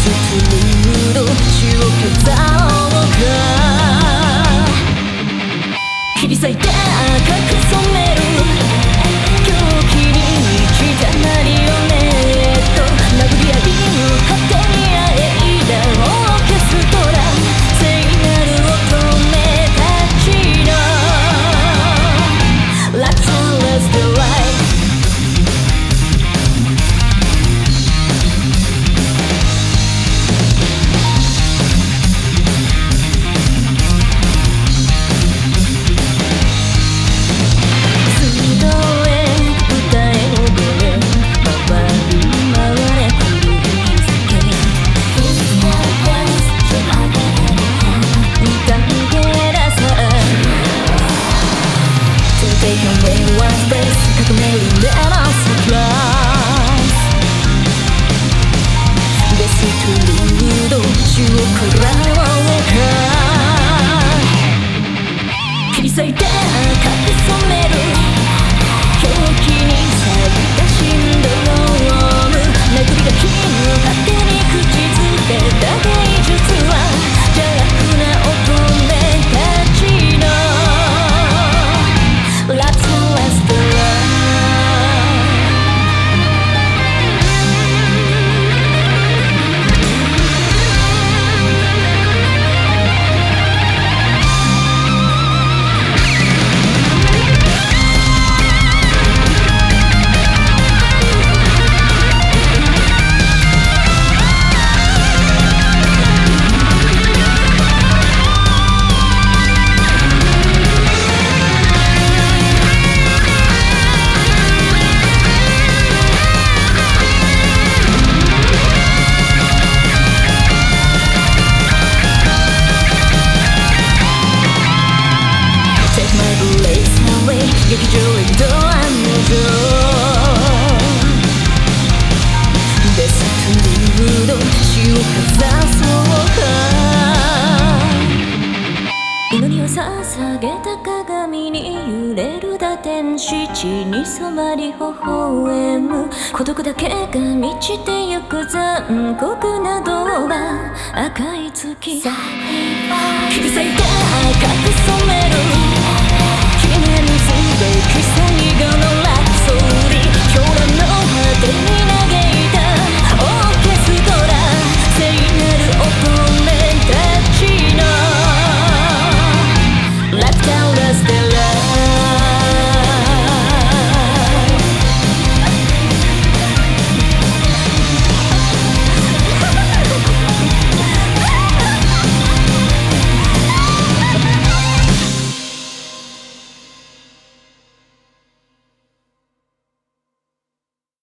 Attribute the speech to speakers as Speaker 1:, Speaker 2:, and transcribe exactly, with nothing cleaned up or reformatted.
Speaker 1: ルード血を刻もうか切り裂いて赤く染める狂気に満ちたマリオネット殴り合い果てにあえいだオーケストラ聖なる乙女たちの Let's let's do right Take away one space 革命に出ますプラスデストゥルード血を食らおうか切り裂いて赤く染める狂気に錆びたシンドローム殴りがきの果てに口づけた芸術は邪悪な乙女たちのLet's let's go劇場へドアの上デストゥルード血をかざそうか祈りを捧げた鏡に揺れる打天使血に染まり微笑む孤独だけが満ちてゆく残酷な動画赤い月切り裂いて赤く染める記念すべき最後のラプソディ狂乱の果てに嘆いたオーケストラ聖なる乙女